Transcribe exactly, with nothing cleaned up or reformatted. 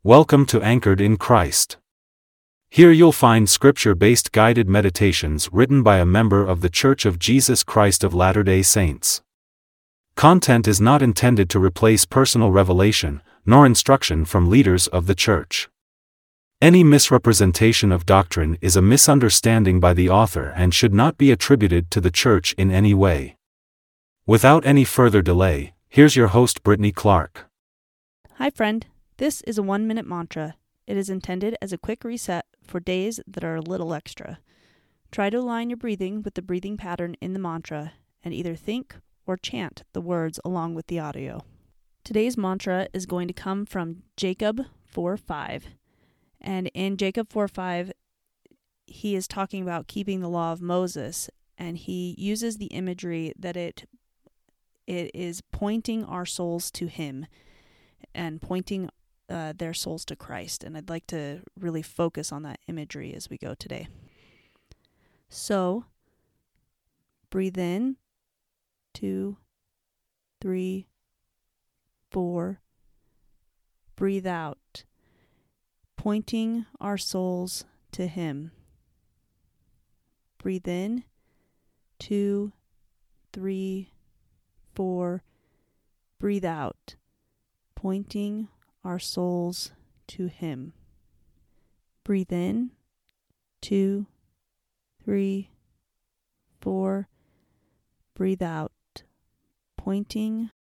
Welcome to Anchored in Christ. Here you'll find scripture-based guided meditations written by a member of The Church of Jesus Christ of Latter-day Saints. Content is not intended to replace personal revelation, nor instruction from leaders of the church. Any misrepresentation of doctrine is a misunderstanding by the author and should not be attributed to the church in any way. Without any further delay, here's your host Brittany Clark. Hi friend, this is a one-minute mantra. It is intended as a quick reset for days that are a little extra. Try to align your breathing with the breathing pattern in the mantra and either think or chant the words along with the audio. Today's mantra is going to come from Jacob four five. And in Jacob four five, he is talking about keeping the law of Moses, and he uses the imagery that it it is pointing our souls to him and pointing uh, their souls to Christ. And I'd like to really focus on that imagery as we go today. So, breathe in, two, three, four, breathe out, pointing our souls to him. Breathe in, two, three, four, breathe out, pointing our souls to him. Breathe in, two, three, four, breathe out, pointing